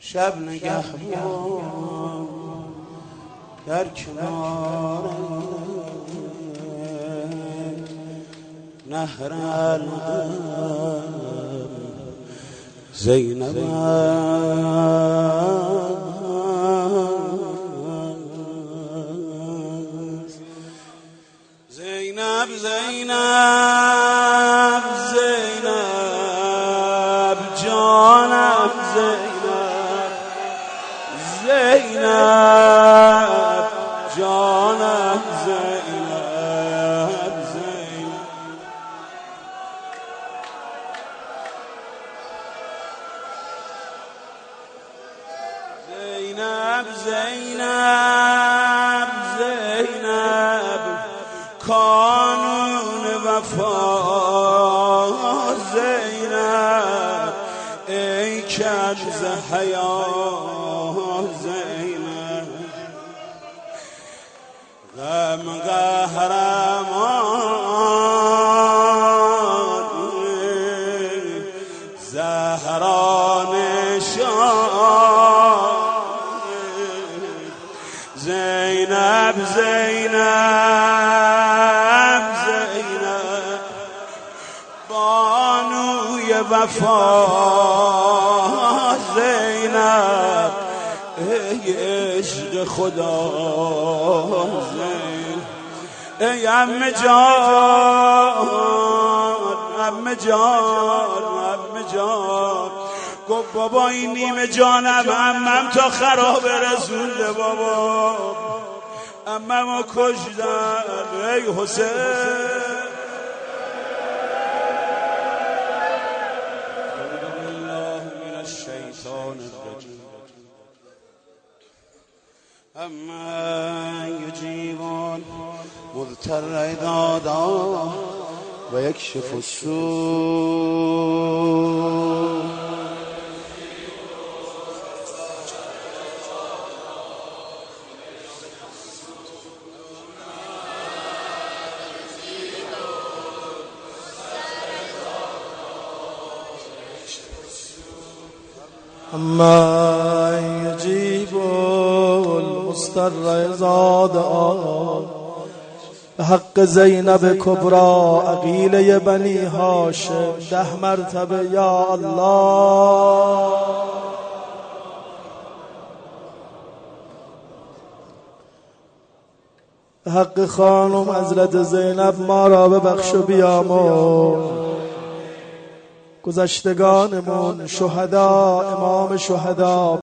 شب نگهبان در کنار نهر الغم زینب زینب زینب زینب جانم زینب زینب جانم زینب زینب زینب زینب کانون وفا زینب ای کنز حیا زینب غم قهرمان زهران شاه زینب زینب زینب بانوی وفا زینب ای عشق خدا زینب ای عمه جان عمه جان عمه جان گفت بابا این نیمه جانم عمم تا خراب رسونده بابا عممو کشتن ای حسین اما یجیبون مضطر اذا دعا و یکشف السوء اما یجیب المضطر اذا دعا به حق زینب کبرا عقیله بنی هاشم 10 مرتبه یا الله به حق خانم حضرت زینب ما را ببخش و بیامرز گذشتگانمون شهدا امام شهدا